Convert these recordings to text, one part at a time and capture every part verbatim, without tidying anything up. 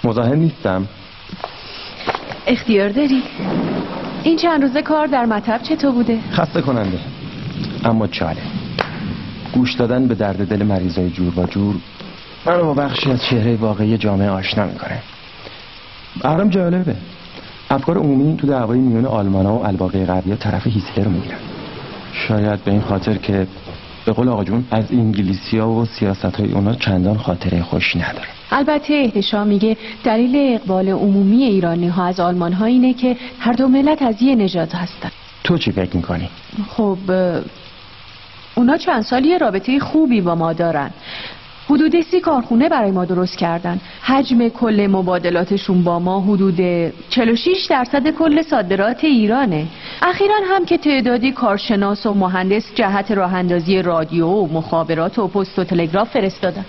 مزاحم نیستم؟ اختیار داری. این چند روزه کار در مطب چطور بوده؟ خسته کننده اما چاله. گوش دادن به درد دل مریضای جور و جور منو با بخشی از چهره واقعی جامعه آشنا میکنه. برام جالبه افکار عمومی تو دعوای میون آلمانا و الباقی غربی‌ها طرف هیتلر میگیرن. شاید به این خاطر که به قول آقا جون از انگلیسی‌ها و سیاست‌های اونا چندان خاطره خوش نداره. البته احتشام میگه دلیل اقبال عمومی ایرانی‌ها از آلمان‌ها اینه که هر دو ملت از یه نژاد هستن. تو چی فکر می‌کنی؟ خب اونا چند سالی رابطه خوبی با ما دارن. حدود سی کارخونه برای ما درست کردن. حجم کل مبادلاتشون با ما حدود چهل و شش درصد کل صادرات ایرانه. اخیراً هم که تعدادی کارشناس و مهندس جهت راه اندازی رادیو و مخابرات و پست و تلگراف فرستادن.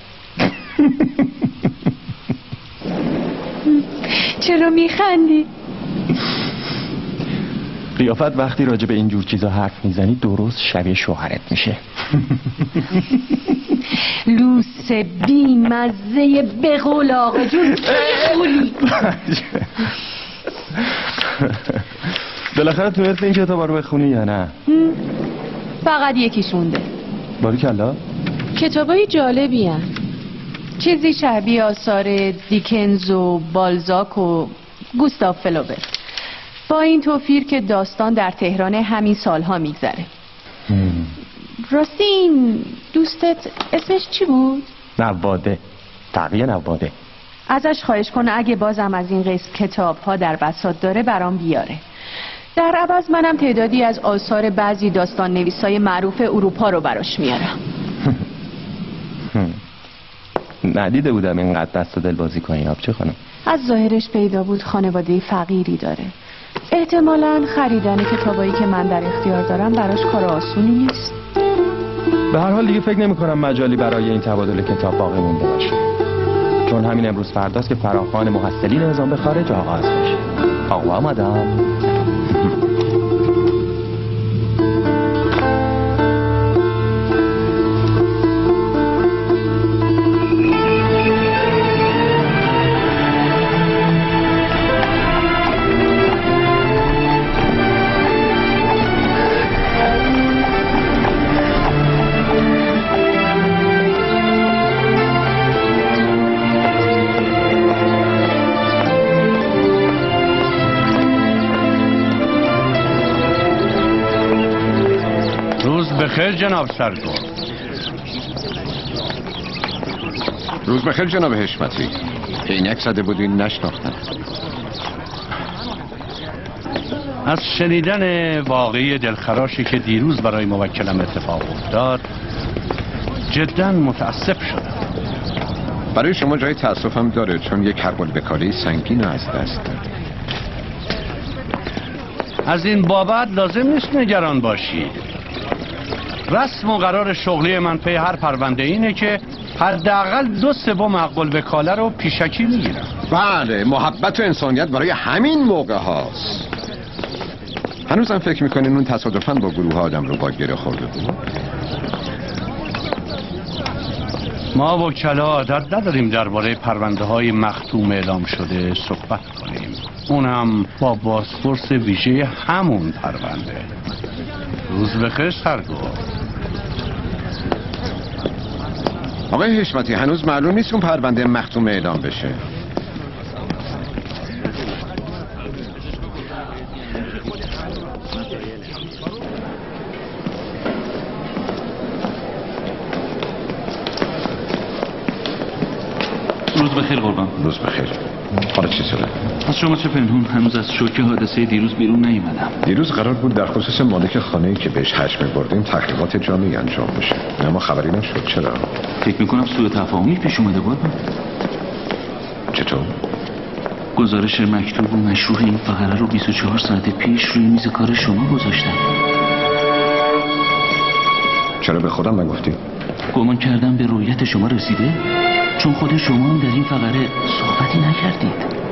چرا میخندی؟ قیافت وقتی راجع به اینجور چیزا حرف میزنی درست شبیه شوهرت میشه. لوس بی مزه به قول آقا جون خولی. بالاخره تونستی این کتابا رو بخونی یا نه؟ فقط یکیش مونده. باریکلا. کتابای جالبی هن. چیزی شبیه آثار دیکنز و بالزاک و گوستاو فلوبر، با این توفیر که داستان در تهران همین سالها میگذره. راستی این دوستت اسمش چی بود؟ نواده. تقیه نواده. ازش خواهش کنه اگه بازم از این قسم کتاب ها در بساط داره برام بیاره. در عوض منم تعدادی از آثار بعضی داستان نویسای معروف اروپا رو براش میارم. ندیده بودم اینقدر دست و دل بازی کنی آبچه خانم. از ظاهرش پیدا بود خانواده فقیری داره. احتمالاً خریدن کتابایی که من در اختیار دارم براش کار آسونی نیست. به هر حال دیگه فکر نمی کنم مجالی برای این تبادل کتاب باقی مونده باشه، چون همین امروز فرداست که فراخوان محصلی نظام به خارج آغاز میشه. آقا مدام بخیر جناب سرگرد. روز بخیر جناب حشمتی. عینک زده بودین نشناختم. از شنیدن واقعی دلخراشی که دیروز برای موکلم اتفاق افتاد جدا متاسف شدم. برای شما جای تاسفم داره، چون یک هربال بکاری سنگین از دست داد. از این بابت لازم نیست نگران باشید. رسم و قرار شغلی من پی هر پرونده اینه که حداقل دو سوم مقبول وکاله رو پیشکی میگیرم. بله، محبت و انسانیت برای همین موقع هاست. هنوزم فکر میکنین اون تصادفاً با گروه آدم رو با گره خورده بود؟ ما وکلا عادت نداریم درباره پرونده های مختوم اعلام شده صحبت کنیم، اونم با بازپرس ویژه همون پرونده. روز بخیر سرگرد. آقای حشمتی، هنوز معلوم نیست اون پرونده مختوم اعلام بشه. روز بخیر قربان. روز بخیر. حالا چی شده؟ از شما چه پنهون؟ هنوز از شوک حادثه دیروز بیرون نیومدم. دیروز قرار بود در خصوص مالک خانه‌ای که بهش هش می‌بردیم تحقیقات جامعی انجام بشه، اما خبری نشد. چرا؟ فکر می‌کنم سوء تفاهمی پیش اومده قربان. چطور؟ گزارش مکتوب و مشروح این فقره رو بیست و چهار ساعت پیش روی میز کار شما گذاشتم. چرا به خودم نگفتی؟ گمان کردم به رویت شما رسیده، چون خود شما هم در این فقره صحبتی نکردید.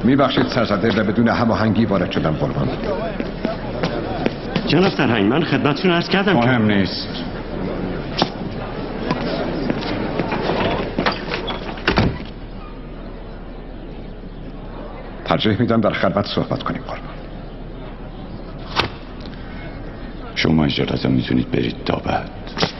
میبخشید سرزده و بدون هماهنگی وارد شدم قربان. جناب سرهنگ من خدمتتون عرض کردم. مهم نیست. ترجیح میدم در خلوت صحبت کنیم قربان. شما اجازه میتونید برید تا بعد.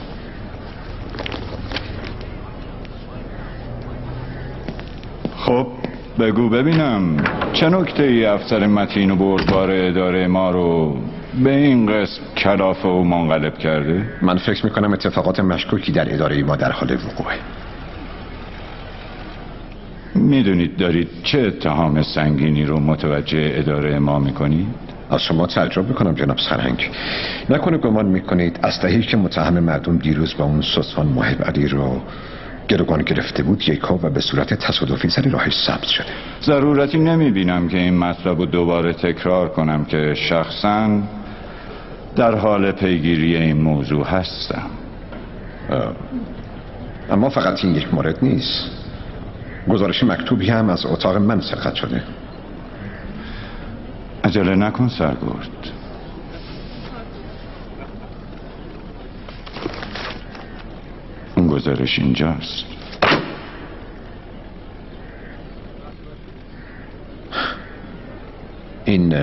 خب بگو ببینم چه نکته ای افسر متین و بردبار اداره ما رو به این قسم کلافه و منقلب کرده؟ من فکر میکنم اتفاقات مشکوکی در اداره ما در حال وقوعه. میدونید دارید چه اتهام سنگینی رو متوجه اداره ما میکنید؟ از شما تعجب میکنم جناب سرهنگ. نکنه گمان میکنید اسلحه‌ای که متهم مردم دیروز با اون سلطان محب علی رو گروگان گرفته بود یکا و به صورت تصادفی سر راهش سبز شده؟ ضرورتی نمیبینم که این مطلب رو دوباره تکرار کنم که شخصاً در حال پیگیری این موضوع هستم. اما فقط این یک مورد نیست. گزارش مکتوبی هم از اتاق من سرقت شده. عجله نکن سرگرد. اون گزارش اینجاست. این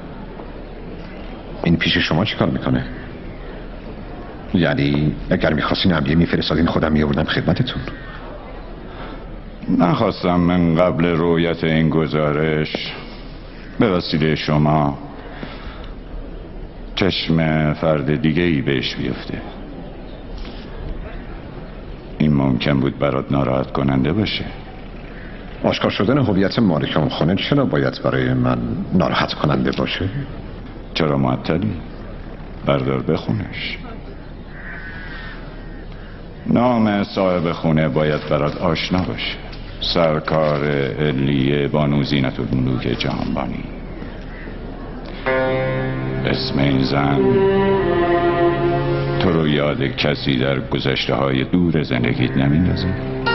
این پیش شما چیکار میکنه؟ یعنی اگر میخواستین عملیه میفرستادین خودم میآوردم خدمتتون. نخواستم من قبل رویت این گزارش به وسیله شما چشم فرد دیگه ای بهش بیفته. این ممکن بود برات ناراحت کننده باشه. آشکار شدن هویت مالک اون خونه چرا باید برای من ناراحت کننده باشه؟ چرا معطلی؟ بردار بخونش. نام صاحب خونه باید برات آشنا باشه. سرکار علیه بانو زینت الملوک جهانبانی. اسم این زن تو رو یاد کسی در گذشته های دور زندگیت نمیندازه؟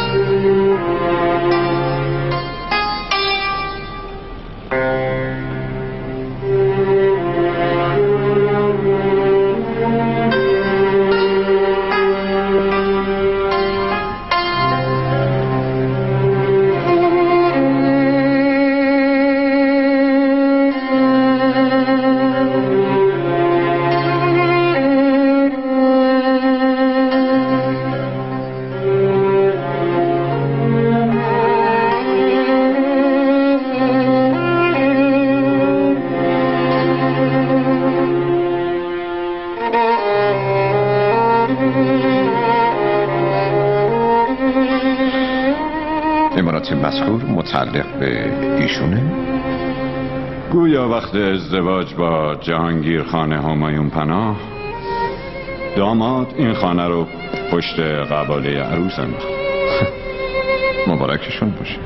مذکور متعلق به ایشونه؟ گویا وقت ازدواج با جهانگیر خانه همایون پناه داماد این خانه رو پشت قباله عروس انداخت. مبارکشون باشه.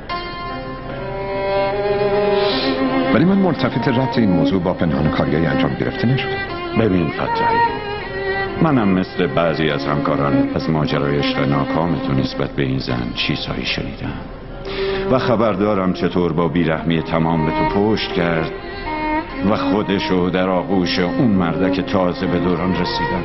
ولی من ملتفت ربط این موضوع با پنهان کاریای انجام گرفته نشده. ببین فتحی، منم مثل بعضی از همکاران از ماجرای عشق ناکامتو نسبت به این زن چیزهایی شنیدم و خبر دارم چطور با بیرحمی تمام به تو پشت کرد و خودشو در آغوش اون مردک تازه به دوران رسیدن.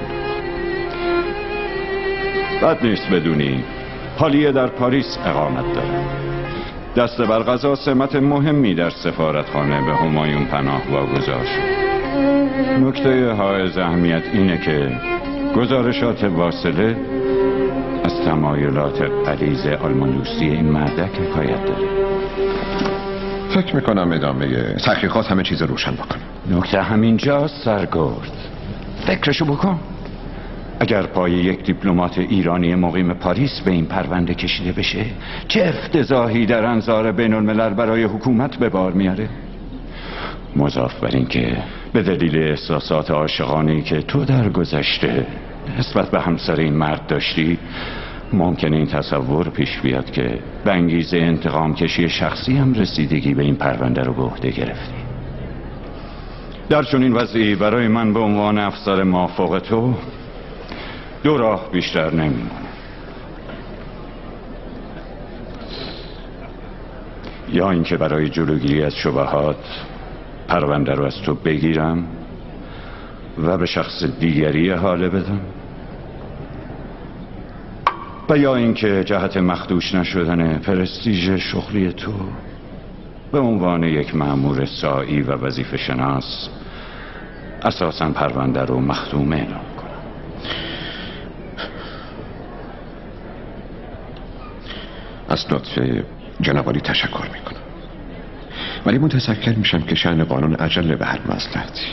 بد نیست بدونی حالیه در پاریس اقامت داره. دست بر قضا سمت مهمی در سفارتخانه به همایون پناه واگذار شد. نکته حائز اهمیت اینه که گزارشات واصله از تمایلات غلیظ آلمان‌دوستی این مردک حکایت داره. فکر میکنم ادامه تحقیقات همه چیز روشن بکنه. نکته همینجاست سرگرد. فکرشو بکن. اگر پای یک دیپلمات ایرانی مقیم پاریس به این پرونده کشیده بشه چه افتضاحی در انظار بین الملل برای حکومت به بار میاره. مضاف بر این که به دلیل احساسات عاشقانه‌ای که تو در گذشته نسبت به همسر این مرد داشتی ممکنه این تصور پیش بیاد که به انگیزه انتقام کشی شخصی هم رسیدگی به این پرونده رو به عهده گرفتی. در چنین وضعی برای من به عنوان افسر موافق تو دو راه بیشتر نمیمونه. یا اینکه برای جلوگیری از شبهات پرونده رو از تو بگیرم و به شخص دیگری حاله بدم، و یا اینکه جهت مخدوش نشدن پرستیژ شغلی تو به عنوان یک مأمور سائی و وظیفه شناس اساساً پرونده رو مختوم اعلام کنم. از لطف جناب عالی تشکر میکنم، ولی متذکر میشم که شأن قانون عجله به هر مصلحتی.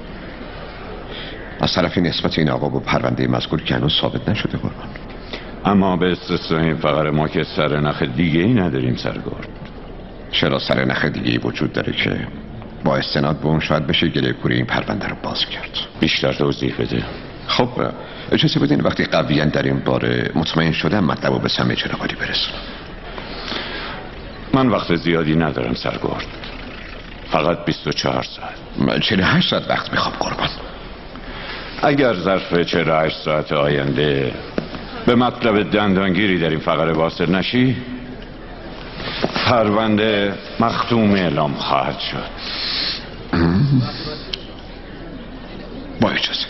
از طرفی نسبت این آقا با پرونده مذکور که هنوز ثابت نشده قربان. اما به استثنای این فقر ما که سرنخ دیگه ای نداریم سرگرد. چرا سرنخ دیگه ای وجود داره که با استناد به اون شاید بشه گله کوری این پرونده رو باز کرد؟ بیشتر توضیح بده. خب اجازه بدین وقتی قویاً در این باره مطمئن شدم مطلب رو به سمع جناب عالی برسونم. من وقت زیادی ندارم سرگرد، فقط بیست و چهار ساعت. من چهل و هشت ساعت وقت میخوام قربان. اگر ظرف چهل و هشت ساعت آینده به مطلب دندانگیری در این فقره واصل نشی، پرونده مختوم اعلام خواهد شد. با اجازه.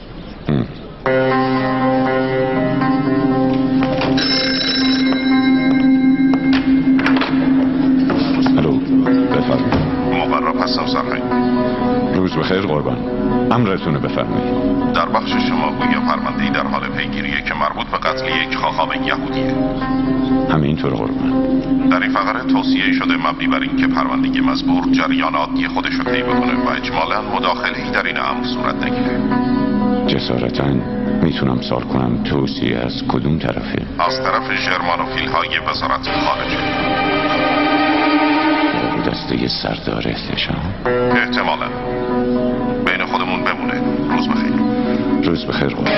الو، بفرمایید. مبرم هستم سرهنگ. روز بخیر قربان، امرتونه بفرمایید. در بخش شما گویا پرونده‌ای در حال پیگیریه که مربوط به قتل یک خاخام یهودیه. همینطور قربان. در این فقره توصیه شده مبنی بر اینکه پرونده مذکور جریان عادی خودش رو طی بکنه و اجمالاً مداخله‌ای در این امر صورت نگیره. جسارتاً میتونم سوال کنم توصیه از کدوم طرفه؟ از طرف ژرمانوفیل‌های وزارت خارجه. دسته سردار احتشام؟ احتمالاً. بین خودمون بمونه. روز بخیر. روز بخیر قربان.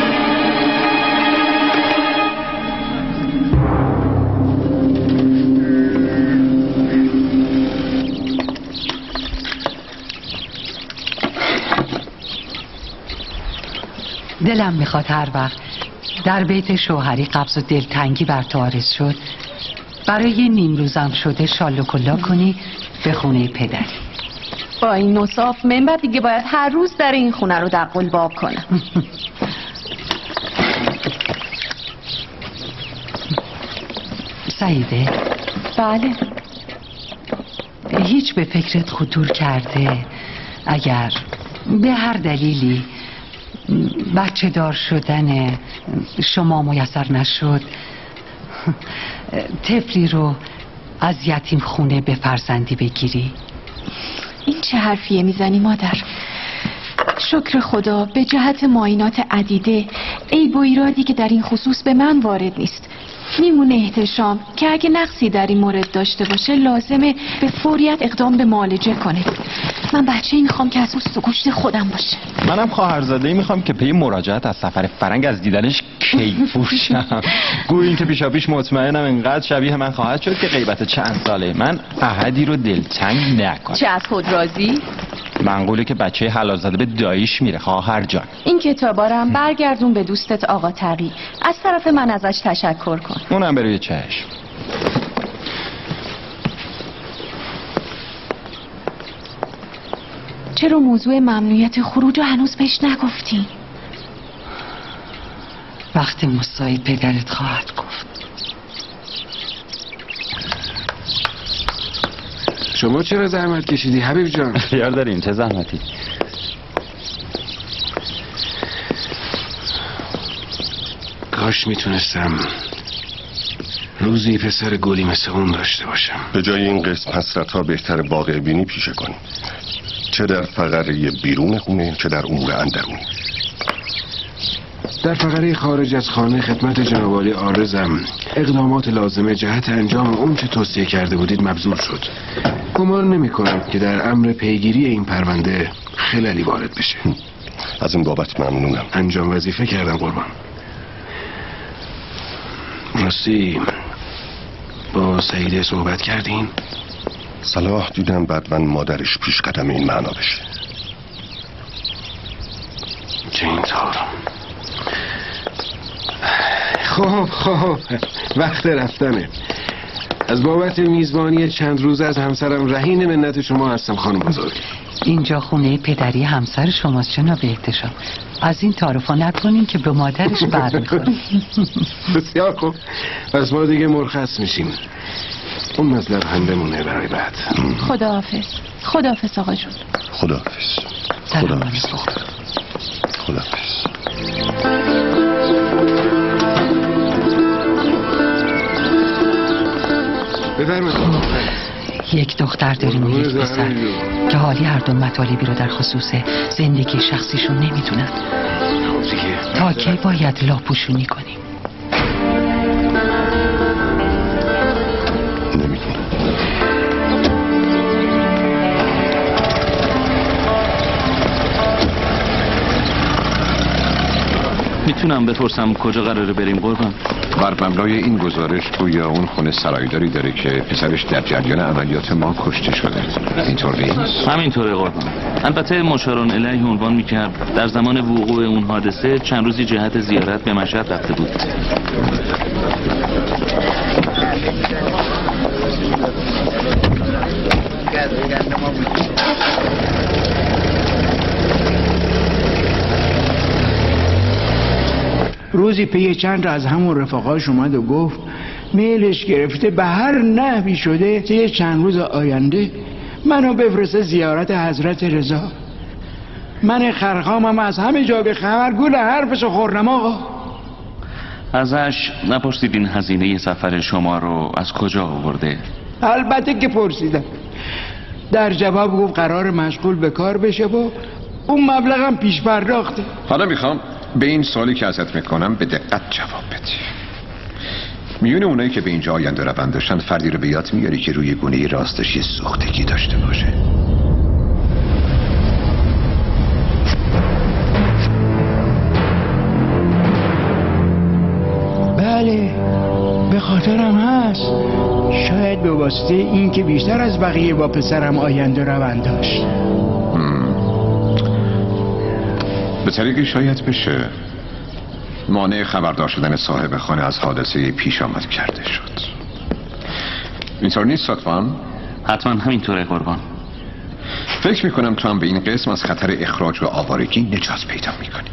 دلم میخواد هر وقت در بیت شوهری قبض و دلتنگی بر تو عارض شد برای نیم روزم شده شال و کلا کنی به خونه پدری. با این نصاف من بعد دیگه باید هر روز در این خونه رو در قلباب کنم. سعیده؟ بله. هیچ به فکرت خطور کرده اگر به هر دلیلی بچه دار شدن شما میسر نشد طفلی رو از یتیم خونه به فرزندی بگیری؟ این چه حرفیه میزنی مادر؟ شکر خدا به جهت معاینات عدیده عیب و ایرادی که در این خصوص به من وارد نیست. میمونه احتشام که اگه نقصی در این مورد داشته باشه لازمه به فوریت اقدام به معالجه کنه. من بچه‌ای میخوام که از پوست و گوشت خودم باشه. منم خواهرزاده‌ای میخوام که پی مراجعت از سفر فرنگ از دیدنش کیفور شم. گویا این که پیشا پیش مطمئنم اینقدر شبیه من خواهد شد که غیبت چند ساله من احدی رو دلتنگ نکنه. چه از خود راضی؟ منقوله که بچه حلال زاده به داییش میره خواهر جان. این کتابارم برگردون به دوستت آقا تقی. از طرف من ازش تشکر کن. اونم بروی چشم. چرا موضوع ممنوعیت خروج رو هنوز بهش نگفتی؟ وقتی مساعد پدرت خواهد گفت. شما چرا زحمت کشیدی حبیب جان؟ خیال داریم چه زحمتی؟ کاش میتونستم روزی پسر گلی مثل اون داشته باشم. به جای این قسم حسرت ها بهتر واقع بینی پیشه کنیم، چه در فقره بیرون خونه چه در امور اندرونی. در فقره خارج از خانه خدمت جناب عالی عارضم اقدامات لازمه جهت انجام اون چه توصیه کرده بودید مبذول شد. گمان نمی کنم که در امر پیگیری این پرونده خلالی وارد بشه. از این بابت ممنونم. انجام وظیفه کردم قربان. راستی با سعیده صحبت کردین؟ صلاح دیدم بعد من مادرش پیش قدم این معنا بشه. چه اینطور؟ خب خب وقت رفتنه. از بابت میزبانی چند روز از همسرم رهین منت شما هستم خانم بزرگ. اینجا خونه پدری همسر شماست جناب احتشام. از این تعارفا نکنین که به مادرش بر میخوره. بسیار خوب، پس ما دیگه مرخص میشیم. اون مطلب هم بمونه برای بعد. خداحافظ. خداحافظ آقا جون. خداحافظ. خداحافظ دختر. خداحافظ. بفرمایید. یک دختر داریم و یک پسر که حالی هر دو مطالبی رو در خصوص زندگی شخصیشون نمیدونن. تا کی باید لاپوشونی کنیم؟ نمیدونم. میتونم بپرسم کجا قراره بریم قربان؟ بر مبنای این گزارش گویا اون خونه سرایداری داره که پسرش در جریان عملیات ما کشته شده. اینطور نیست؟ همینطوره قربان. البته مشارون الیه عنوان میکرد در زمان وقوع اون حادثه چند روزی جهت زیارت به مشهد رفته بود. روزی پی چند را از همون رفقاش اومد و گفت میلش گرفته به هر نحوی شده طی چند روز آینده منو بفرسته زیارت حضرت رضا. من خرخامم از همه جا به خبر گول حرفشو خوردم آقا. ازش نپرسید این هزینه سفر شما رو از کجا آورده؟ البته که پرسیدم. در جواب گفت قرار مشغول به کار بشه و اون مبلغم پیش پرداخته. حالا میخوام به این سوالی که ازت میکنم به دقت جواب بدی. میون اونایی که به اینجا آینده روند داشتن فردی رو به یاد میاری که روی گونه راستش یه سوختگی داشته باشه؟ بله به خاطرم هست. شاید به واسطه این که بیشتر از بقیه با پسرم آینده روند داشت. به طریقی شاید بشه مانع خبردار شدن صاحب خانه از حادثه پیش آمد کرده شد. اینطور نیست لطفاً؟ حتما همینطوره قربان. فکر میکنم تو هم به این قسم از خطر اخراج و آوارگی نجات پیدا میکنی.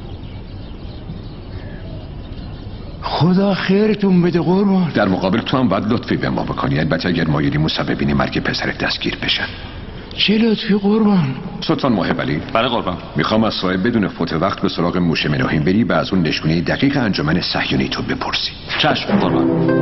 خدا خیرتون بده قربان. در مقابل تو هم باید لطفی به ما بکنی، البته اگر مایلی مسببین مرگ پسرت دستگیر بشن. چه لطفی قربان؟ سلطان محب علی. بله قربان. میخوام از صاحب بدون فوت وقت به سراغ موشه مناهیم بری و از اون نشونه دقیق انجمن صهیونی تو بپرسی. چشم قربان.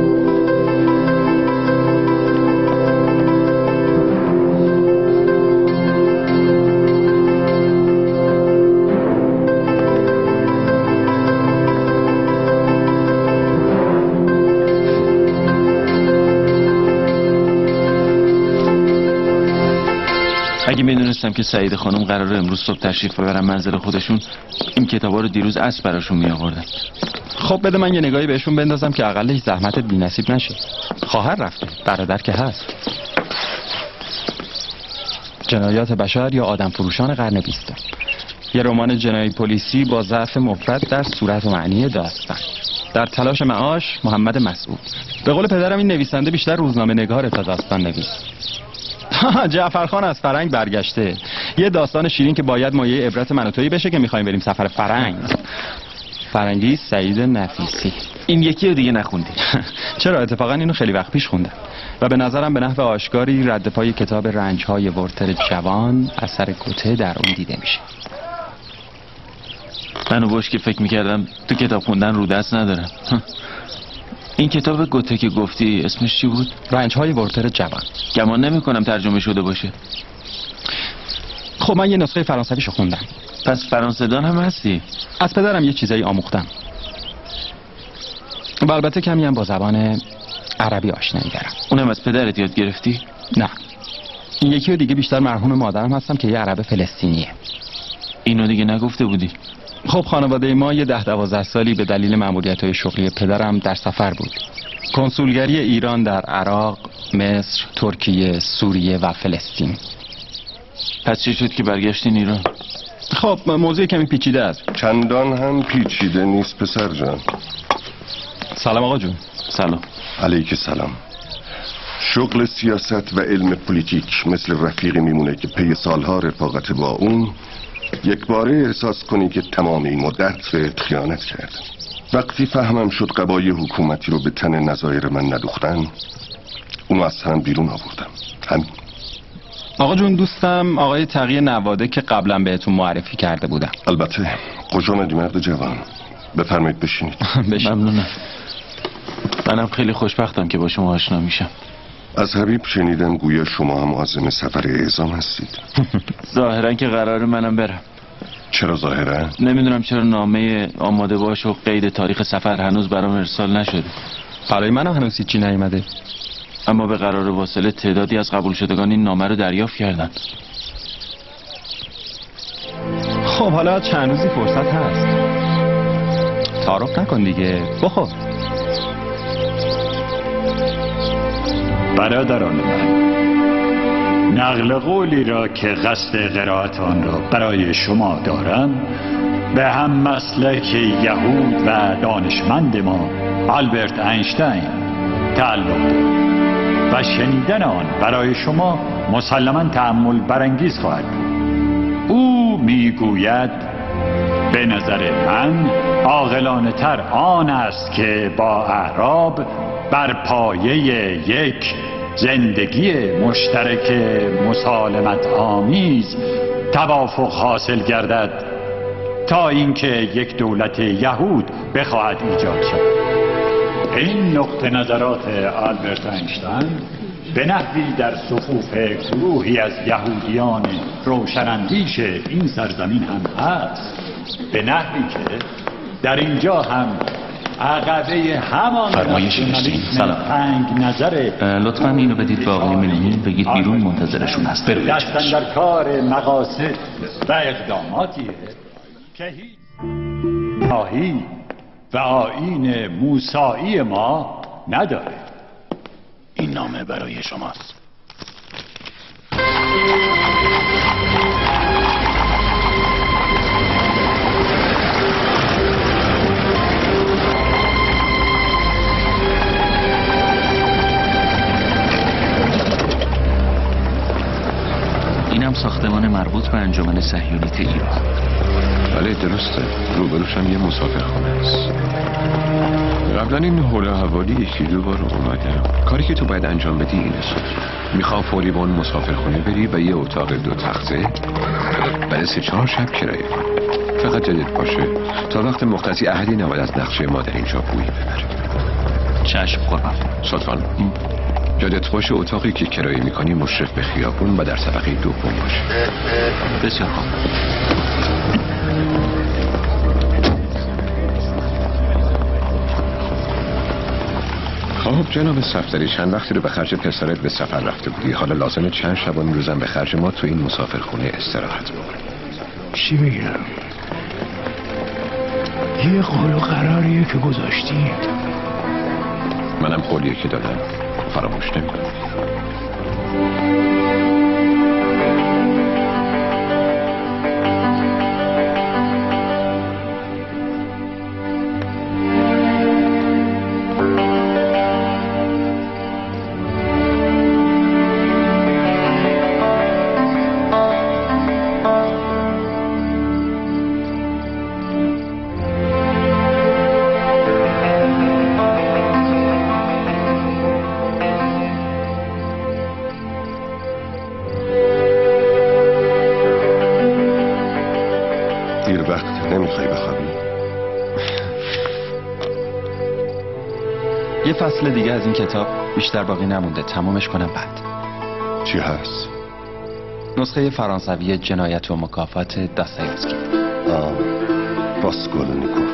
اگه میدونستم که سعید خانم قراره امروز صبح تشریف ببرن منزل خودشون این کتابا رو دیروز عصر براشون می آوردم. خب بده من یه نگاهی بهشون بندازم که اقلش زحمتت بی‌نصیب نشه. خواهر رفته، برادر که هست. جنایات بشر یا آدم فروشان قرن بیستم. یه رمان جنایی پلیسی با ضعف مفرد در صورت و معنی داستان. در تلاش معاش محمد مسعود. به قول پدرم این نویسنده بیشتر روزنامه نگاره تا داستان نویس. جعفرخان از فرنگ برگشته. یه داستان شیرین که باید مایه عبرت من و تویی بشه که میخوایم بریم سفر فرنگ. فرنگی سعید نفیسی. این یکی رو دیگه نخوندی؟ چرا؟ اتفاقا اینو خیلی وقت پیش خوندم و به نظرم به نحو آشکاری رد پای کتاب رنج‌های ورتر جوان اثر گوته در اون دیده میشه. منو باش که فکر میکردم تو کتاب خوندن رو دست ندارم. این کتاب گوته که گفتی اسمش چی بود؟ رنج‌های ورتر جوان. گمان نمی‌کنم ترجمه شده باشه. خب من یه نسخه فرانسویشو خوندم. پس فرانسه‌دان هم هستی؟ از پدرم یه چیزایی آموختم. و البته کمی هم با زبان عربی آشنایی دارم. اونم از پدرت یاد گرفتی؟ نه. این یکی و دیگه بیشتر مرهون مادرم هستم که یه عرب فلسطینیه. اینو دیگه نگفته بودی؟ خب خانواده ما یه ده دوازده سالی به دلیل مأموریت‌های شغلی پدرم در سفر بود. کنسولگری ایران در عراق، مصر، ترکیه، سوریه و فلسطین. پس چی شد که برگشتین ایران؟ خب موضوع کمی پیچیده است. چندان هم پیچیده نیست پسر جان. سلام آقا جون. سلام. علیک سلام. شغل سیاست و علم پلیتیک مثل رفیقی میمونه که پی سالها رفاقت با اون یک باره احساس کنی که تمام این مدت بهت خیانت کردن. وقتی فهمم شد قبای حکومتی رو به تن نظایر من ندوختن، اونو از تنم بیرون آوردم. همین. آقا جون، دوستم آقای تقی نواده که قبلا بهتون معرفی کرده بودم. البته. خوش آمدی مرد جوان. بفرمایید بشینید. ممنونم. منم خیلی خوشبختم که با شما آشنا میشم. از حبیب شنیدم گویا شما هم عازم سفر اعزام هستید. ظاهرا که قرار منم برم. چرا ظاهرا؟ نمیدونم چرا نامه آماده باش و قید تاریخ سفر هنوز برام ارسال نشده. برای منم هنوز هیچی نیومده. اما به قرار واصله تعدادی از قبول شدگان این نامه رو دریافت کردن. خب حالا چند روزی فرصت هست. تعارف نکن دیگه. بخور. برادران من، نقل قولی را که قصد قرائت آن را برای شما دارم به هم مسلک یهود و دانشمند ما آلبرت اینشتین تعلق دارد و شنیدن آن برای شما مسلماً تأمل برانگیز خواهد بود. او میگوید به نظر من عاقلانه تر آن است که با اعراب بر پایه یک زندگی مشترک مسالمت آمیز توافق حاصل گردد تا اینکه یک دولت یهود بخواهد ایجاد شود. این نقطه نظرات آلبرت اینشتین به نحوی در صفوف گروهی از یهودیان روشناندیش این سرزمین هم هست، به نحوی که در اینجا هم عقبه همان فرمایش داشتین. سلام. تنگ نظر لطفاً اینو بدید به آقای ملمون، بگید بیرون منتظرشون هست. بروید. دستن در کار مقاصد و اقداماتیه که هیچ ناهی و آیین موسایی ما نداره. این نامه برای شماست. اینم ساختمان مربوط به انجمن صهیونیت ایران. بله درسته، روبروش هم یه مسافرخونه است. قبلا این حول حوالی یکی دو بار اومدم. کاری که تو باید انجام بدی اینه. میخوام فوری با اون مسافرخونه بری و یه اتاق دو تخته برای سه چهار شب کرایه کنی. فقط جدید باشه تا وقت مختصی احدی نباید از نقشه ما در اینجا بویی ببره. چشم قربان. سلطان یادت باشه اتاقی که کرایه میکنی مشرف به خیابون و در طبقه دوم باشه. بسیار خوب. خب جناب صفدری، چند وقتی رو به خرج پسرت به سفر رفته بودی، حالا لازمه چند شبانه روزم به خرج ما تو این مسافرخونه استراحت بکنی. چی بگم؟ یه قول و قراریه که گذاشتی. منم قولیه که دادم فراموش نمی‌کنم. یه فصل دیگه از این کتاب بیشتر باقی نمونده، تمامش کنم بعد. چی هست؟ نسخه فرانسوی جنایت و مکافات داستایوفسکی. آه راسکولنیکوف،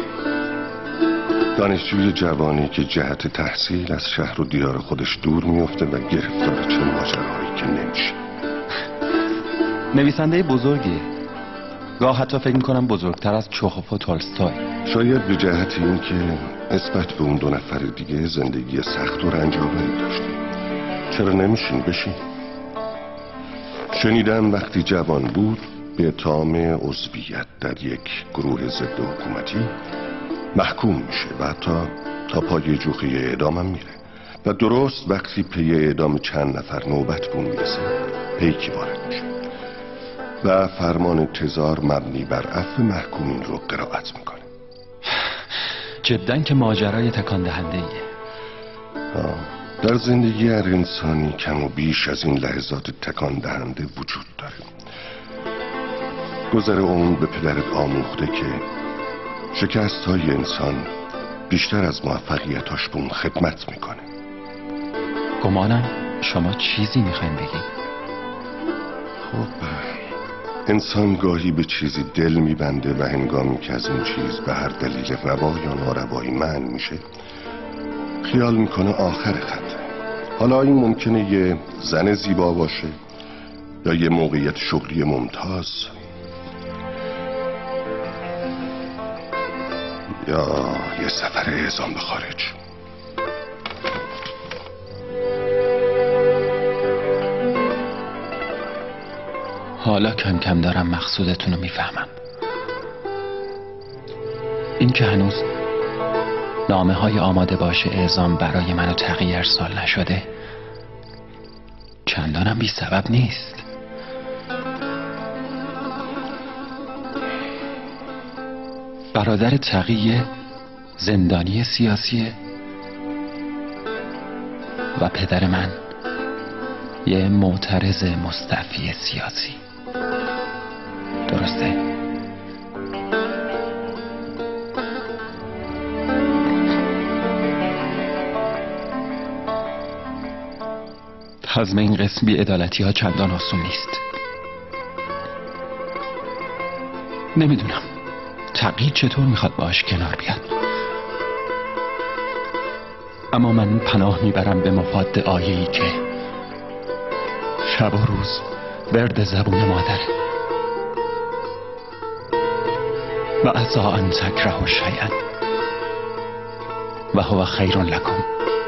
دانشجوی جوانی که جهت تحصیل از شهر و دیار خودش دور میفته و گرفتار چه ماجراهایی که نمیشه. نویسنده بزرگیه، گاه حتی فکر میکنم بزرگتر از چخوف و تولستوی. شاید به جهت این که نسبت به اون دو نفر دیگه زندگی سخت و رنج‌آوری داشته. چرا نمیشین بشین؟ شنیدم وقتی جوان بود به اتهام عضویت در یک گروه ضد حکومتی محکوم میشه و حتی تا پای جوخه اعدام هم میره. و درست وقتی پی اعدام چند نفر نوبت بون میرسه پیکی وارد میشه و فرمان تزار مبنی بر عفو محکومین رو قرائت میکنه. جدن که ماجرای تکان دهنده ایه. در زندگی هر انسانی کم و بیش از این لحظات تکان دهنده وجود داره. گذر عمر به پدرت آموخته که شکست های انسان بیشتر از موفقیتاش به اون خدمت میکنه. گمانم شما چیزی میخواین بگید. خب انسان گاهی به چیزی دل میبنده و هنگامی که از این چیز به هر دلیل روا یا ناروایی منع میشه خیال میکنه آخر خطه. حالا این ممکنه یه زن زیبا باشه یا یه موقعیت شغلی ممتاز یا یه سفر اعزام به خارج. حالا کم کم دارم مقصودتون رو میفهمم. این که هنوز نامه های آماده باشه اعزام برای من و تقی ارسال نشده چندانم بی سبب نیست. برادر تقی زندانی سیاسیه و پدر من یه معترض مستعفی سیاسی. درسته؟ هضم این قسم بی‌عدالتی ها چندان آسون نیست. نمیدونم تقی چطور میخواد باش کنار بیاد، اما من پناه میبرم به مفاد آیه‌ای که شب و روز ورد زبون مادره. و عسى ان تکرهوا شیئا و هو خیر لکم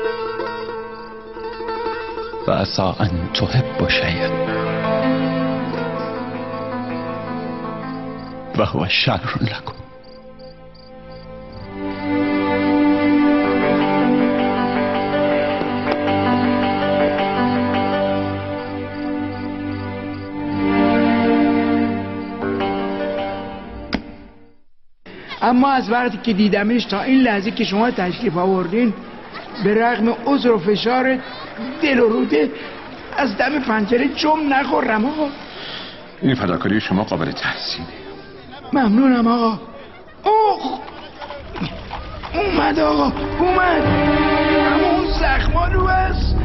و عسى ان تحبوا شیئا و هو شر لکم. اما از وقتی که دیدمش تا این لحظه که شما تشریف آوردین به رغم عذر و فشار دل و روده از دم پنجره جم نخورم آقا. این فداکاری شما قابل تحسینه. ممنونم آقا. اوه اومد آقا اومد. همون زخما رو است.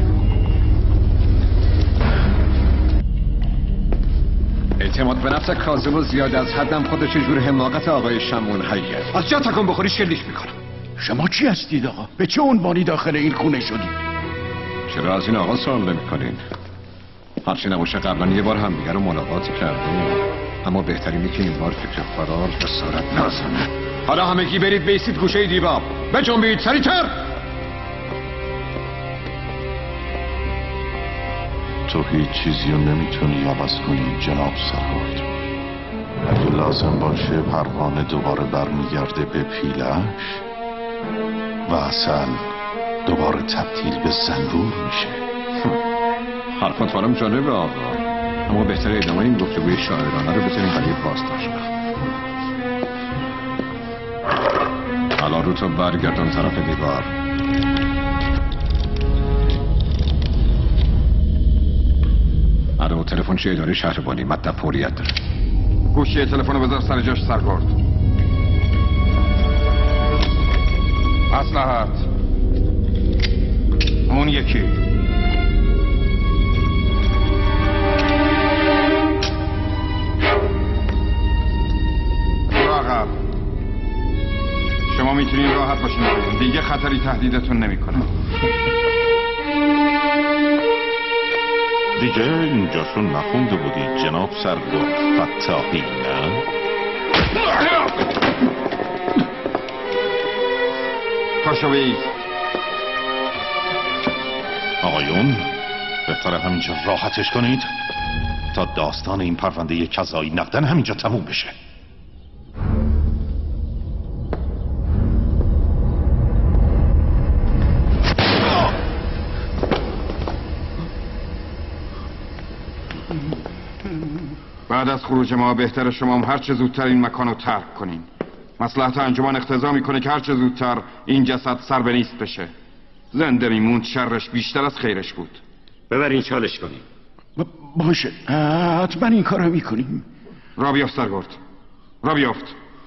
اعتماد به نفس کاذب و زیاد از حدم خودش جور حماقت آقای شمون حیه. از جا تکان بخوری شلیک میکنم. شما چی هستید آقا؟ به چه عنوانی داخل این خونه شدید؟ چرا از این آقا سوال نمیکنین؟ هرچی نباشه قبلا یه بار هم دیگه رو ملاقات کردیم، اما بهترینه که این بار فکر فرار به صورت نزنه. حالا همگی برید بیسید گوشه دیوار، بجنبید سریعتر. تو هیچ چیزی رو نمیتونی عوض کنی جناب سرهاد. اگه لازم باشه پروانه دوباره برمیگرده به پیلش و اصل دوباره تبدیل به زنبور میشه. حرفات برام جالبه آقا، اما بهتره ادامه این گفتگوی شاعرانه رو بذاریم برای بازداشت. حالا رو تو برگردون طرف دیوار. آره و تلفن چه اداره شهربانی مطلب فوریت داره. گوشی تلفن رو بذار سر جاش سرگرد. مصلحت اون یکی راقب شما میتونین راحت باشین دیگه خطری تهدیدتون نمیکنه. دیگه اینجاشون نخونده بودی جناب سرگرد فتاحی نه؟ پاشو بید آقایون بهتره همینجا راحتش کنید تا داستان این پرونده کذایی نقدن همینجا تموم بشه. بعد از خروج ما بهتر شما هم هر چه زودتر این مکان رو ترک کنین. مصلحت انجمن اقتضا میکنه که هر چه زودتر این جسد سر به نیست بشه. زنده میموند شرش بیشتر از خیرش بود. ببرین چالش کنیم. باشه حتما این کارو میکنیم. را بیافت سرگرد، را بیافت.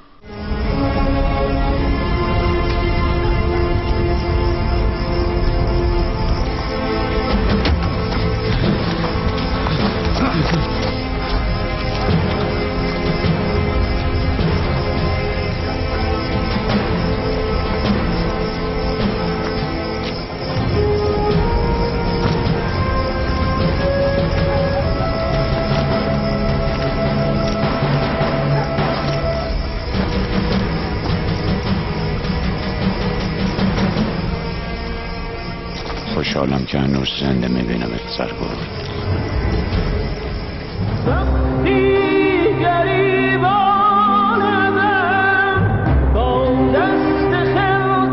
خوشحالم که هنوز زنده میبینمت سرگرد.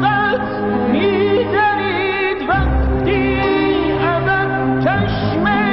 وقتی ازت چشم